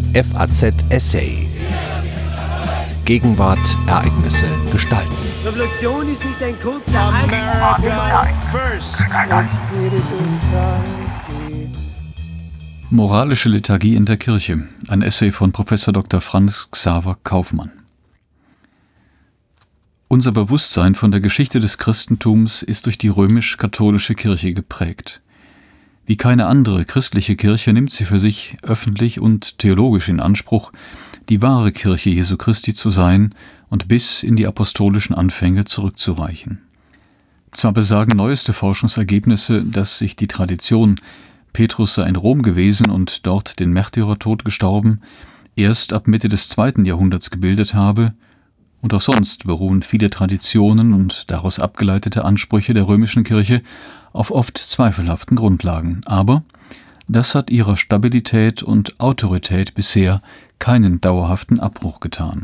FAZ Essay. Gegenwart, Ereignisse, Gestalten. Revolution ist nicht ein kurzer Moralische Lethargie in der Kirche. Ein Essay von Prof. Dr. Franz Xaver Kaufmann. Unser Bewusstsein von der Geschichte des Christentums ist durch die römisch-katholische Kirche geprägt. Wie keine andere christliche Kirche nimmt sie für sich öffentlich und theologisch in Anspruch, die wahre Kirche Jesu Christi zu sein und bis in die apostolischen Anfänge zurückzureichen. Zwar besagen neueste Forschungsergebnisse, dass sich die Tradition, Petrus sei in Rom gewesen und dort den Märtyrertod gestorben, erst ab Mitte des 2. Jahrhunderts gebildet habe, und auch sonst beruhen viele Traditionen und daraus abgeleitete Ansprüche der römischen Kirche auf oft zweifelhaften Grundlagen. Aber das hat ihrer Stabilität und Autorität bisher keinen dauerhaften Abbruch getan.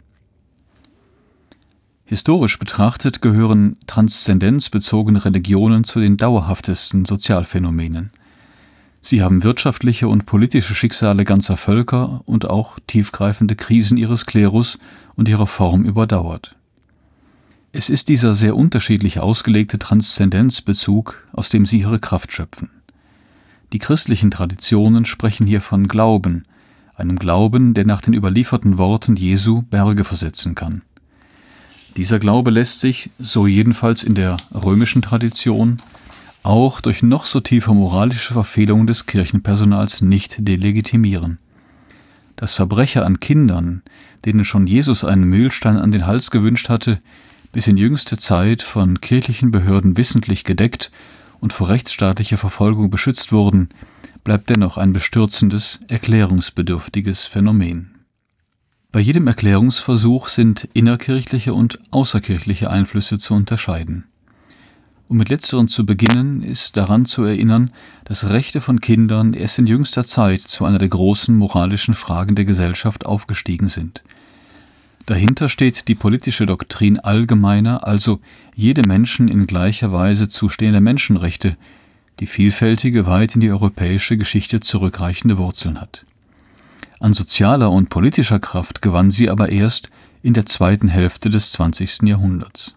Historisch betrachtet gehören transzendenzbezogene Religionen zu den dauerhaftesten Sozialphänomenen. Sie haben wirtschaftliche und politische Schicksale ganzer Völker und auch tiefgreifende Krisen ihres Klerus und ihrer Form überdauert. Es ist dieser sehr unterschiedlich ausgelegte Transzendenzbezug, aus dem sie ihre Kraft schöpfen. Die christlichen Traditionen sprechen hier von Glauben, einem Glauben, der nach den überlieferten Worten Jesu Berge versetzen kann. Dieser Glaube lässt sich, so jedenfalls in der römischen Tradition, auch durch noch so tiefe moralische Verfehlungen des Kirchenpersonals nicht delegitimieren. Dass Verbrecher an Kindern, denen schon Jesus einen Mühlstein an den Hals gewünscht hatte, bis in jüngste Zeit von kirchlichen Behörden wissentlich gedeckt und vor rechtsstaatlicher Verfolgung beschützt wurden, bleibt dennoch ein bestürzendes, erklärungsbedürftiges Phänomen. Bei jedem Erklärungsversuch sind innerkirchliche und außerkirchliche Einflüsse zu unterscheiden. Um mit letzteren zu beginnen, ist daran zu erinnern, dass Rechte von Kindern erst in jüngster Zeit zu einer der großen moralischen Fragen der Gesellschaft aufgestiegen sind. Dahinter steht die politische Doktrin allgemeiner, also jedem Menschen in gleicher Weise zustehender Menschenrechte, die vielfältige, weit in die europäische Geschichte zurückreichende Wurzeln hat. An sozialer und politischer Kraft gewann sie aber erst in der zweiten Hälfte des 20. Jahrhunderts.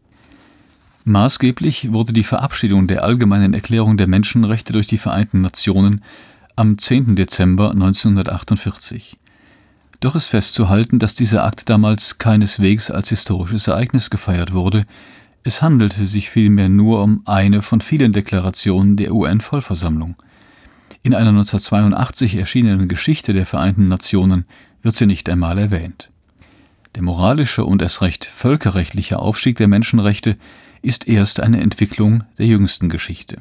Maßgeblich wurde die Verabschiedung der Allgemeinen Erklärung der Menschenrechte durch die Vereinten Nationen am 10. Dezember 1948. Doch ist festzuhalten, dass dieser Akt damals keineswegs als historisches Ereignis gefeiert wurde. Es handelte sich vielmehr nur um eine von vielen Deklarationen der UN-Vollversammlung. In einer 1982 erschienenen Geschichte der Vereinten Nationen wird sie nicht einmal erwähnt. Der moralische und erst recht völkerrechtliche Aufstieg der Menschenrechte ist erst eine Entwicklung der jüngsten Geschichte.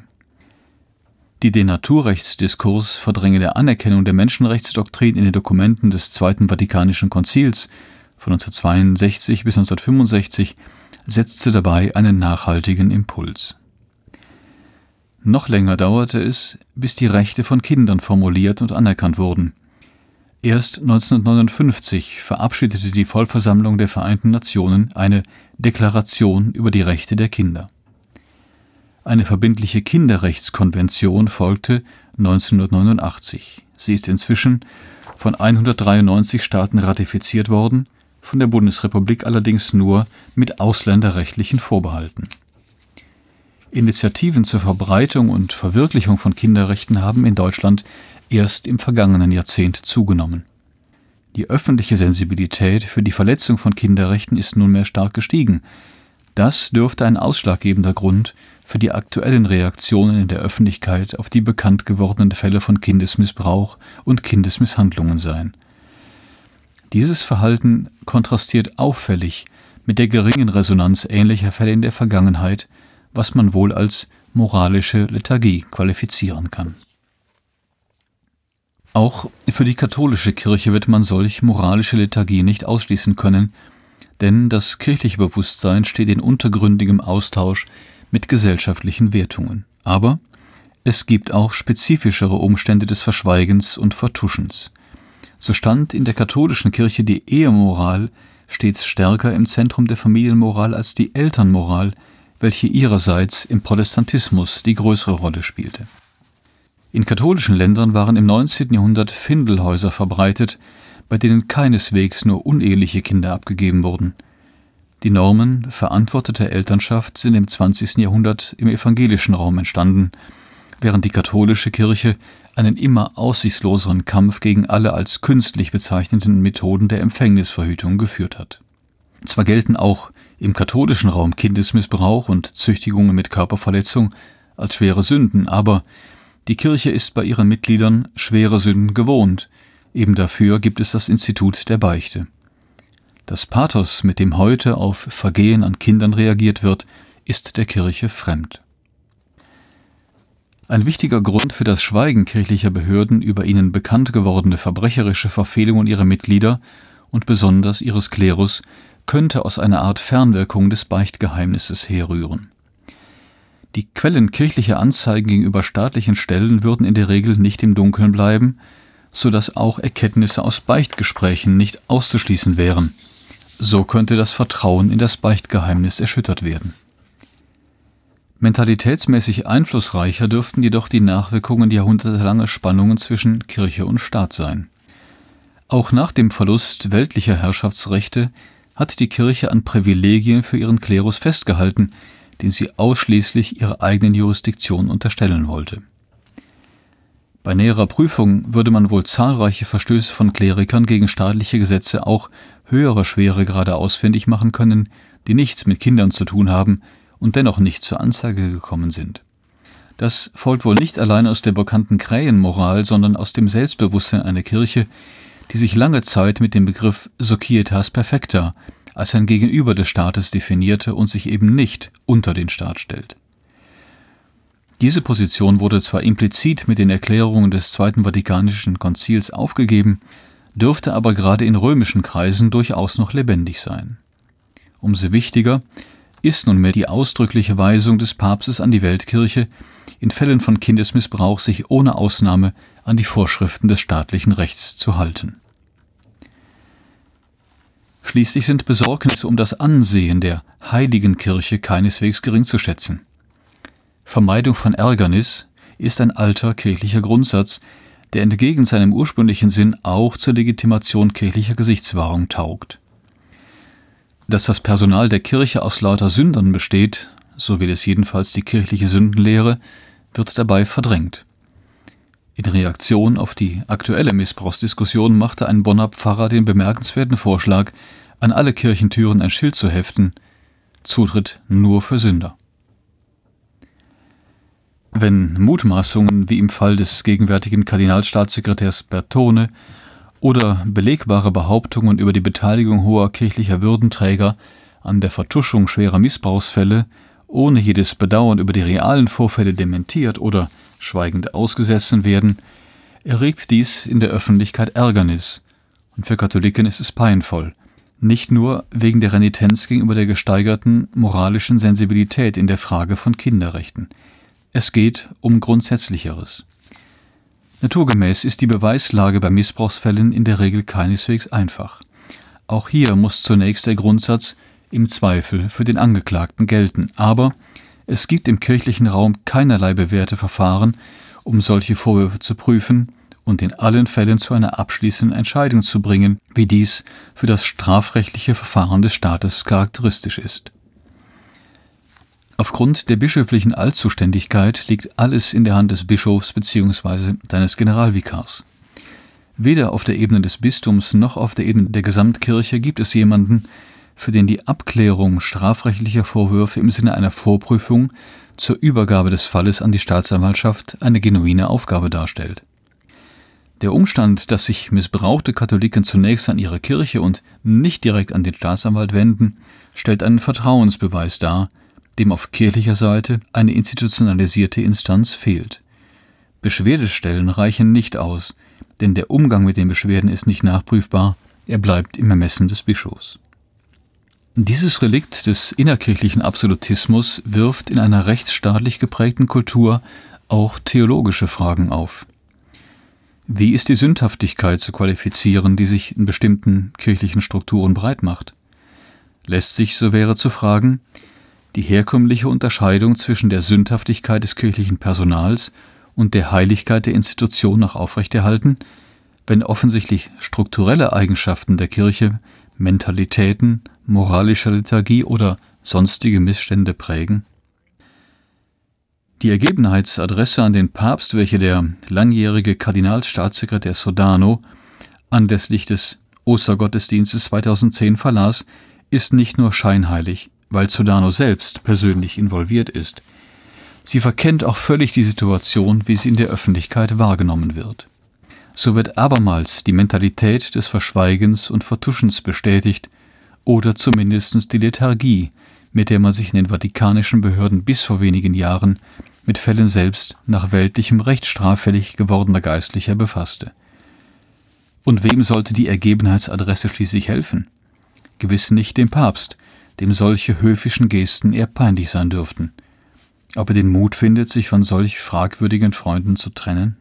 Die Denaturrechtsdiskurs verdränge der Anerkennung der Menschenrechtsdoktrin in den Dokumenten des Zweiten Vatikanischen Konzils von 1962 bis 1965 setzte dabei einen nachhaltigen Impuls. Noch länger dauerte es, bis die Rechte von Kindern formuliert und anerkannt wurden. Erst 1959 verabschiedete die Vollversammlung der Vereinten Nationen eine Deklaration über die Rechte der Kinder. Eine verbindliche Kinderrechtskonvention folgte 1989. Sie ist inzwischen von 193 Staaten ratifiziert worden, von der Bundesrepublik allerdings nur mit ausländerrechtlichen Vorbehalten. Initiativen zur Verbreitung und Verwirklichung von Kinderrechten haben in Deutschland erst im vergangenen Jahrzehnt zugenommen. Die öffentliche Sensibilität für die Verletzung von Kinderrechten ist nunmehr stark gestiegen. Das dürfte ein ausschlaggebender Grund für die aktuellen Reaktionen in der Öffentlichkeit auf die bekannt gewordenen Fälle von Kindesmissbrauch und Kindesmisshandlungen sein. Dieses Verhalten kontrastiert auffällig mit der geringen Resonanz ähnlicher Fälle in der Vergangenheit, was man wohl als moralische Lethargie qualifizieren kann. Auch für die katholische Kirche wird man solch moralische Lethargie nicht ausschließen können, denn das kirchliche Bewusstsein steht in untergründigem Austausch mit gesellschaftlichen Wertungen. Aber es gibt auch spezifischere Umstände des Verschweigens und Vertuschens. So stand in der katholischen Kirche die Ehemoral stets stärker im Zentrum der Familienmoral als die Elternmoral, welche ihrerseits im Protestantismus die größere Rolle spielte. In katholischen Ländern waren im 19. Jahrhundert Findelhäuser verbreitet, bei denen keineswegs nur uneheliche Kinder abgegeben wurden. Die Normen verantworteter Elternschaft sind im 20. Jahrhundert im evangelischen Raum entstanden, während die katholische Kirche einen immer aussichtsloseren Kampf gegen alle als künstlich bezeichneten Methoden der Empfängnisverhütung geführt hat. Zwar gelten auch im katholischen Raum Kindesmissbrauch und Züchtigungen mit Körperverletzung als schwere Sünden, aber die Kirche ist bei ihren Mitgliedern schwere Sünden gewohnt. Eben dafür gibt es das Institut der Beichte. Das Pathos, mit dem heute auf Vergehen an Kindern reagiert wird, ist der Kirche fremd. Ein wichtiger Grund für das Schweigen kirchlicher Behörden über ihnen bekannt gewordene verbrecherische Verfehlungen ihrer Mitglieder und besonders ihres Klerus könnte aus einer Art Fernwirkung des Beichtgeheimnisses herrühren. Die Quellen kirchlicher Anzeigen gegenüber staatlichen Stellen würden in der Regel nicht im Dunkeln bleiben, so dass auch Erkenntnisse aus Beichtgesprächen nicht auszuschließen wären. So könnte das Vertrauen in das Beichtgeheimnis erschüttert werden. Mentalitätsmäßig einflussreicher dürften jedoch die Nachwirkungen jahrhundertelanger Spannungen zwischen Kirche und Staat sein. Auch nach dem Verlust weltlicher Herrschaftsrechte hat die Kirche an Privilegien für ihren Klerus festgehalten, den sie ausschließlich ihrer eigenen Jurisdiktion unterstellen wollte. Bei näherer Prüfung würde man wohl zahlreiche Verstöße von Klerikern gegen staatliche Gesetze auch höherer Schweregrade ausfindig machen können, die nichts mit Kindern zu tun haben und dennoch nicht zur Anzeige gekommen sind. Das folgt wohl nicht allein aus der bekannten Krähenmoral, sondern aus dem Selbstbewusstsein einer Kirche, die sich lange Zeit mit dem Begriff Societas Perfecta als ein Gegenüber des Staates definierte und sich eben nicht unter den Staat stellt. Diese Position wurde zwar implizit mit den Erklärungen des Zweiten Vatikanischen Konzils aufgegeben, dürfte aber gerade in römischen Kreisen durchaus noch lebendig sein. Umso wichtiger ist nunmehr die ausdrückliche Weisung des Papstes an die Weltkirche, in Fällen von Kindesmissbrauch sich ohne Ausnahme an die Vorschriften des staatlichen Rechts zu halten. Schließlich sind Besorgnisse um das Ansehen der heiligen Kirche keineswegs gering zu schätzen. Vermeidung von Ärgernis ist ein alter kirchlicher Grundsatz, der entgegen seinem ursprünglichen Sinn auch zur Legitimation kirchlicher Gesichtswahrung taugt. Dass das Personal der Kirche aus lauter Sündern besteht, so will es jedenfalls die kirchliche Sündenlehre, wird dabei verdrängt. In Reaktion auf die aktuelle Missbrauchsdiskussion machte ein Bonner Pfarrer den bemerkenswerten Vorschlag, an alle Kirchentüren ein Schild zu heften: Zutritt nur für Sünder. Wenn Mutmaßungen wie im Fall des gegenwärtigen Kardinalstaatssekretärs Bertone oder belegbare Behauptungen über die Beteiligung hoher kirchlicher Würdenträger an der Vertuschung schwerer Missbrauchsfälle ohne jedes Bedauern über die realen Vorfälle dementiert oder schweigend ausgesessen werden, erregt dies in der Öffentlichkeit Ärgernis, und für Katholiken ist es peinvoll, nicht nur wegen der Renitenz gegenüber der gesteigerten moralischen Sensibilität in der Frage von Kinderrechten. Es geht um Grundsätzlicheres. Naturgemäß ist die Beweislage bei Missbrauchsfällen in der Regel keineswegs einfach. Auch hier muss zunächst der Grundsatz im Zweifel für den Angeklagten gelten, aber es gibt im kirchlichen Raum keinerlei bewährte Verfahren, um solche Vorwürfe zu prüfen und in allen Fällen zu einer abschließenden Entscheidung zu bringen, wie dies für das strafrechtliche Verfahren des Staates charakteristisch ist. Aufgrund der bischöflichen Altzuständigkeit liegt alles in der Hand des Bischofs bzw. seines Generalvikars. Weder auf der Ebene des Bistums noch auf der Ebene der Gesamtkirche gibt es jemanden, für den die Abklärung strafrechtlicher Vorwürfe im Sinne einer Vorprüfung zur Übergabe des Falles an die Staatsanwaltschaft eine genuine Aufgabe darstellt. Der Umstand, dass sich missbrauchte Katholiken zunächst an ihre Kirche und nicht direkt an den Staatsanwalt wenden, stellt einen Vertrauensbeweis dar, dem auf kirchlicher Seite eine institutionalisierte Instanz fehlt. Beschwerdestellen reichen nicht aus, denn der Umgang mit den Beschwerden ist nicht nachprüfbar, er bleibt im Ermessen des Bischofs. Dieses Relikt des innerkirchlichen Absolutismus wirft in einer rechtsstaatlich geprägten Kultur auch theologische Fragen auf. Wie ist die Sündhaftigkeit zu qualifizieren, die sich in bestimmten kirchlichen Strukturen breit macht? Lässt sich, so wäre zu fragen, die herkömmliche Unterscheidung zwischen der Sündhaftigkeit des kirchlichen Personals und der Heiligkeit der Institution noch aufrechterhalten, wenn offensichtlich strukturelle Eigenschaften der Kirche Mentalitäten, moralische Lethargie oder sonstige Missstände prägen? Die Ergebenheitsadresse an den Papst, welche der langjährige Kardinalstaatssekretär Sodano anlässlich des Ostergottesdienstes 2010 verlas, ist nicht nur scheinheilig, weil Sodano selbst persönlich involviert ist. Sie verkennt auch völlig die Situation, wie sie in der Öffentlichkeit wahrgenommen wird. So wird abermals die Mentalität des Verschweigens und Vertuschens bestätigt oder zumindest die Lethargie, mit der man sich in den vatikanischen Behörden bis vor wenigen Jahren mit Fällen selbst nach weltlichem Recht straffällig gewordener Geistlicher befasste. Und wem sollte die Ergebenheitsadresse schließlich helfen? Gewiss nicht dem Papst, dem solche höfischen Gesten eher peinlich sein dürften. Ob er den Mut findet, sich von solch fragwürdigen Freunden zu trennen?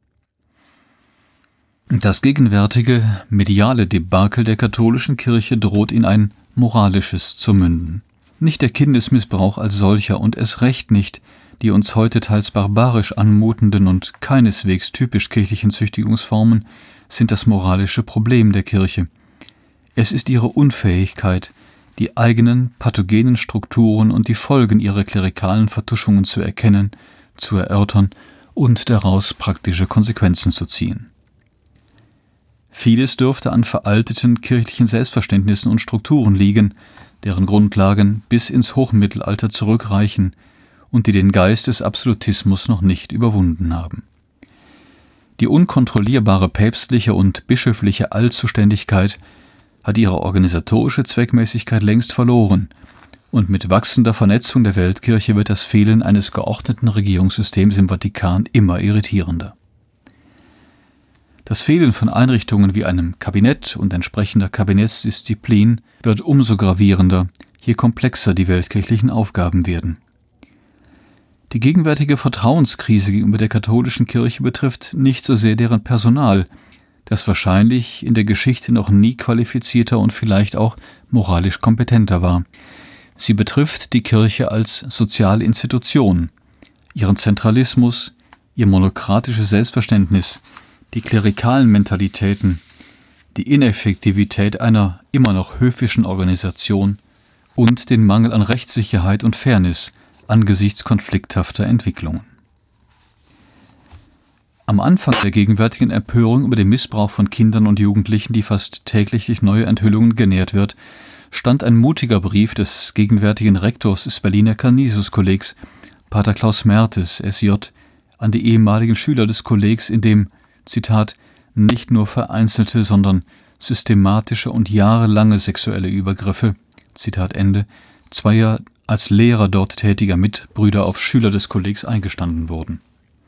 Das gegenwärtige mediale Debakel der katholischen Kirche droht in ein moralisches zu münden. Nicht der Kindesmissbrauch als solcher und erst recht nicht die uns heute teils barbarisch anmutenden und keineswegs typisch kirchlichen Züchtigungsformen sind das moralische Problem der Kirche. Es ist ihre Unfähigkeit, die eigenen pathogenen Strukturen und die Folgen ihrer klerikalen Vertuschungen zu erkennen, zu erörtern und daraus praktische Konsequenzen zu ziehen. Vieles dürfte an veralteten kirchlichen Selbstverständnissen und Strukturen liegen, deren Grundlagen bis ins Hochmittelalter zurückreichen und die den Geist des Absolutismus noch nicht überwunden haben. Die unkontrollierbare päpstliche und bischöfliche Allzuständigkeit hat ihre organisatorische Zweckmäßigkeit längst verloren, und mit wachsender Vernetzung der Weltkirche wird das Fehlen eines geordneten Regierungssystems im Vatikan immer irritierender. Das Fehlen von Einrichtungen wie einem Kabinett und entsprechender Kabinettsdisziplin wird umso gravierender, je komplexer die weltkirchlichen Aufgaben werden. Die gegenwärtige Vertrauenskrise gegenüber der katholischen Kirche betrifft nicht so sehr deren Personal, das wahrscheinlich in der Geschichte noch nie qualifizierter und vielleicht auch moralisch kompetenter war. Sie betrifft die Kirche als soziale Institution, ihren Zentralismus, ihr monokratisches Selbstverständnis, die klerikalen Mentalitäten, die Ineffektivität einer immer noch höfischen Organisation und den Mangel an Rechtssicherheit und Fairness angesichts konflikthafter Entwicklungen. Am Anfang der gegenwärtigen Empörung über den Missbrauch von Kindern und Jugendlichen, die fast täglich durch neue Enthüllungen genährt wird, stand ein mutiger Brief des gegenwärtigen Rektors des Berliner Canisius-Kollegs, Pater Klaus Mertes, SJ, an die ehemaligen Schüler des Kollegs, in dem, Zitat, nicht nur vereinzelte, sondern systematische und jahrelange sexuelle Übergriffe, Zitat Ende, zweier als Lehrer dort tätiger Mitbrüder auf Schüler des Kollegs eingestanden wurden.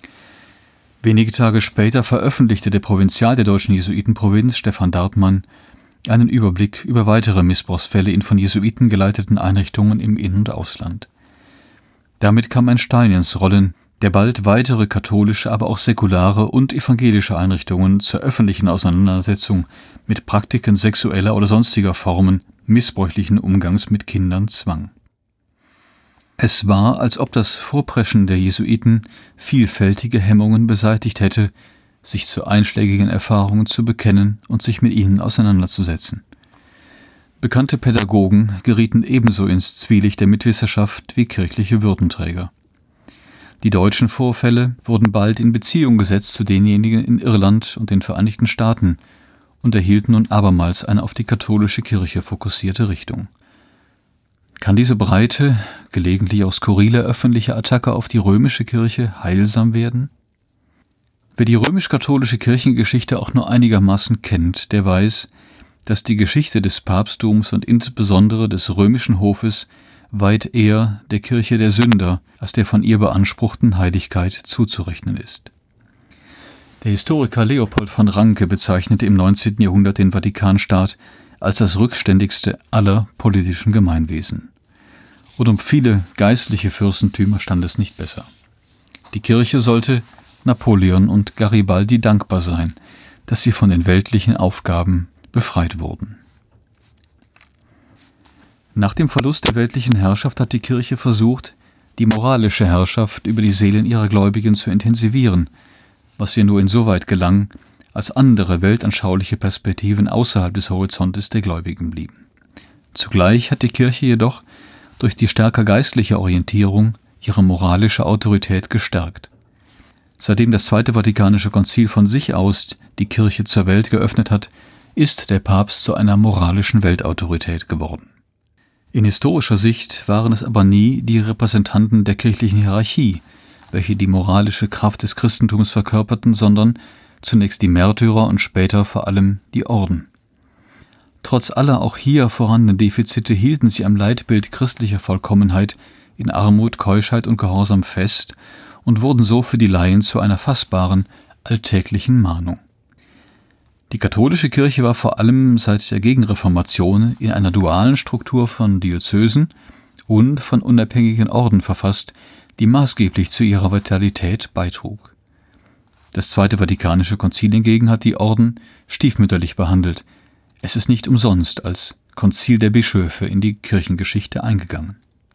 Wenige Tage später veröffentlichte der Provinzial der deutschen Jesuitenprovinz, Stefan Dartmann, einen Überblick über weitere Missbrauchsfälle in von Jesuiten geleiteten Einrichtungen im In- und Ausland. Damit kam ein Stein ins Rollen, der bald weitere katholische, aber auch säkulare und evangelische Einrichtungen zur öffentlichen Auseinandersetzung mit Praktiken sexueller oder sonstiger Formen missbräuchlichen Umgangs mit Kindern zwang. Es war, als ob das Vorpreschen der Jesuiten vielfältige Hemmungen beseitigt hätte, sich zu einschlägigen Erfahrungen zu bekennen und sich mit ihnen auseinanderzusetzen. Bekannte Pädagogen gerieten ebenso ins Zwielicht der Mitwisserschaft wie kirchliche Würdenträger. Die deutschen Vorfälle wurden bald in Beziehung gesetzt zu denjenigen in Irland und den Vereinigten Staaten und erhielten nun abermals eine auf die katholische Kirche fokussierte Richtung. Kann diese breite, gelegentlich auch skurrile öffentliche Attacke auf die römische Kirche heilsam werden? Wer die römisch-katholische Kirchengeschichte auch nur einigermaßen kennt, der weiß, dass die Geschichte des Papsttums und insbesondere des römischen Hofes weit eher der Kirche der Sünder als der von ihr beanspruchten Heiligkeit zuzurechnen ist. Der Historiker Leopold von Ranke bezeichnete im 19. Jahrhundert den Vatikanstaat als das rückständigste aller politischen Gemeinwesen. Und um viele geistliche Fürstentümer stand es nicht besser. Die Kirche sollte Napoleon und Garibaldi dankbar sein, dass sie von den weltlichen Aufgaben befreit wurden. Nach dem Verlust der weltlichen Herrschaft hat die Kirche versucht, die moralische Herrschaft über die Seelen ihrer Gläubigen zu intensivieren, was ihr nur insoweit gelang, als andere weltanschauliche Perspektiven außerhalb des Horizontes der Gläubigen blieben. Zugleich hat die Kirche jedoch durch die stärker geistliche Orientierung ihre moralische Autorität gestärkt. Seitdem das Zweite Vatikanische Konzil von sich aus die Kirche zur Welt geöffnet hat, ist der Papst zu einer moralischen Weltautorität geworden. In historischer Sicht waren es aber nie die Repräsentanten der kirchlichen Hierarchie, welche die moralische Kraft des Christentums verkörperten, sondern zunächst die Märtyrer und später vor allem die Orden. Trotz aller auch hier vorhandenen Defizite hielten sie am Leitbild christlicher Vollkommenheit in Armut, Keuschheit und Gehorsam fest und wurden so für die Laien zu einer fassbaren, alltäglichen Mahnung. Die katholische Kirche war vor allem seit der Gegenreformation in einer dualen Struktur von Diözesen und von unabhängigen Orden verfasst, die maßgeblich zu ihrer Vitalität beitrug. Das Zweite Vatikanische Konzil hingegen hat die Orden stiefmütterlich behandelt. Es ist nicht umsonst als Konzil der Bischöfe in die Kirchengeschichte eingegangen.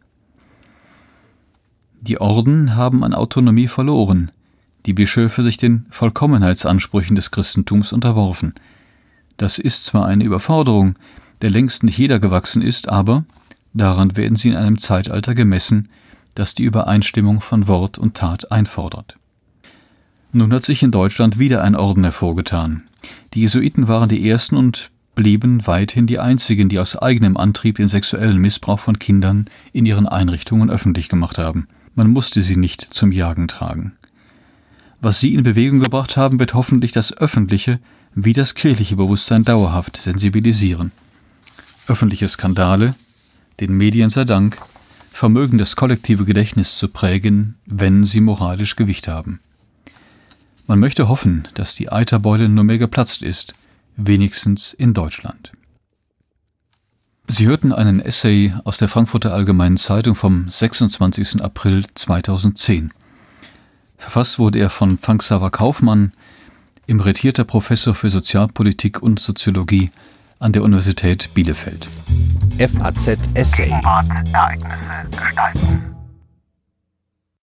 Die Orden haben an Autonomie verloren, die Bischöfe sich den Vollkommenheitsansprüchen des Christentums unterworfen. Das ist zwar eine Überforderung, der längst nicht jeder gewachsen ist, aber daran werden sie in einem Zeitalter gemessen, das die Übereinstimmung von Wort und Tat einfordert. Nun hat sich in Deutschland wieder ein Orden hervorgetan. Die Jesuiten waren die ersten und blieben weithin die einzigen, die aus eigenem Antrieb den sexuellen Missbrauch von Kindern in ihren Einrichtungen öffentlich gemacht haben. Man musste sie nicht zum Jagen tragen. Was sie in Bewegung gebracht haben, wird hoffentlich das öffentliche wie das kirchliche Bewusstsein dauerhaft sensibilisieren. Öffentliche Skandale, den Medien sei Dank, vermögen das kollektive Gedächtnis zu prägen, wenn sie moralisch Gewicht haben. Man möchte hoffen, dass die Eiterbeule nur mehr geplatzt ist, wenigstens in Deutschland. Sie hörten einen Essay aus der Frankfurter Allgemeinen Zeitung vom 26. April 2010. Verfasst wurde er von Frank-Xaver Kaufmann, emeritierter Professor für Sozialpolitik und Soziologie an der Universität Bielefeld. FAZ Essay. Ereignisse gestalten.